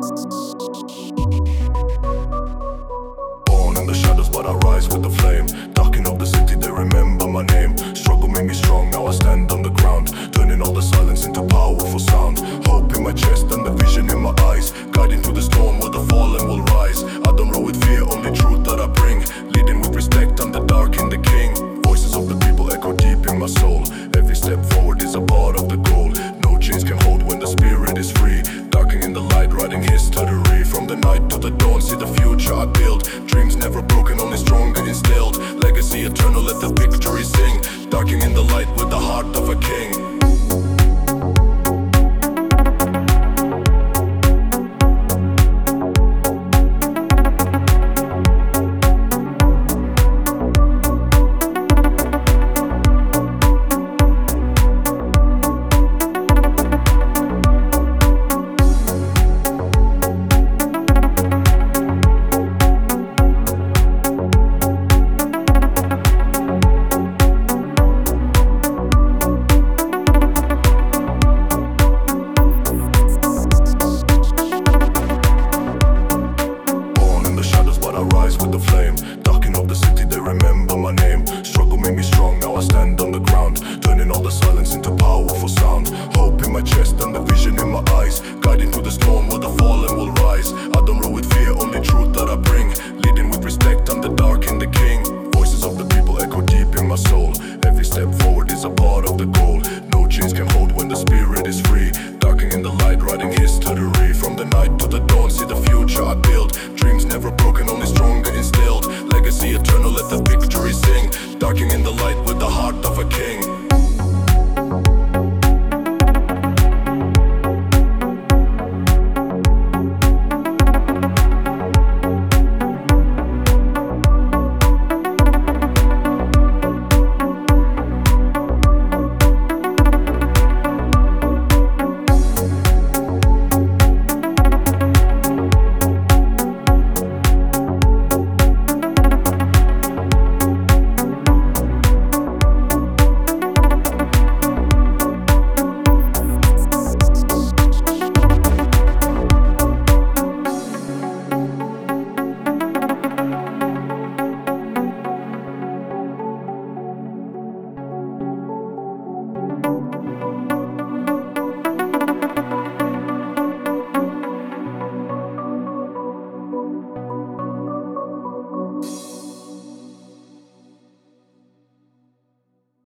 Born in the shadows, but I rise with the flame. Darking of the city, they remember my name. Struggle made me strong, now I stand on the ground. Turning all the silence into powerful sound. Hope in my chest and the vision in my eyes. Guiding through the storm where the fallen will rise. I don't roll with fear, only truth that I bring. Leading with respect, I'm the dark and the king. Voices of the people echo deep in my soul. Every step forward is a part of the goal. No chains can hold when the spirit is free. Darking in the light, writing history. From the night to the dawn, see the future I build. Dreams never broken, only stronger instilled. Legacy eternal, let the victory sing. Darking in the light with the heart of a king. With the flame, darking of the city, they remember my name. Struggle made me strong, now I stand on the ground. Turning all the silence into powerful sound. Hope in my chest and the vision in my eyes. Guiding through the storm where the fallen will rise. I don't roll with fear, only truth that I bring. Leading with respect, I'm the dark and the king. Voices of the people echo deep in my soul. Every step forward is a part of the goal. No chains can hold when the spirit is free. Darking in the light, writing history. From the night to the dawn, see the future I build. Dreams never broken, only stronger instilled. Legacy eternal, let the victory sing. Darking in the light with the heart of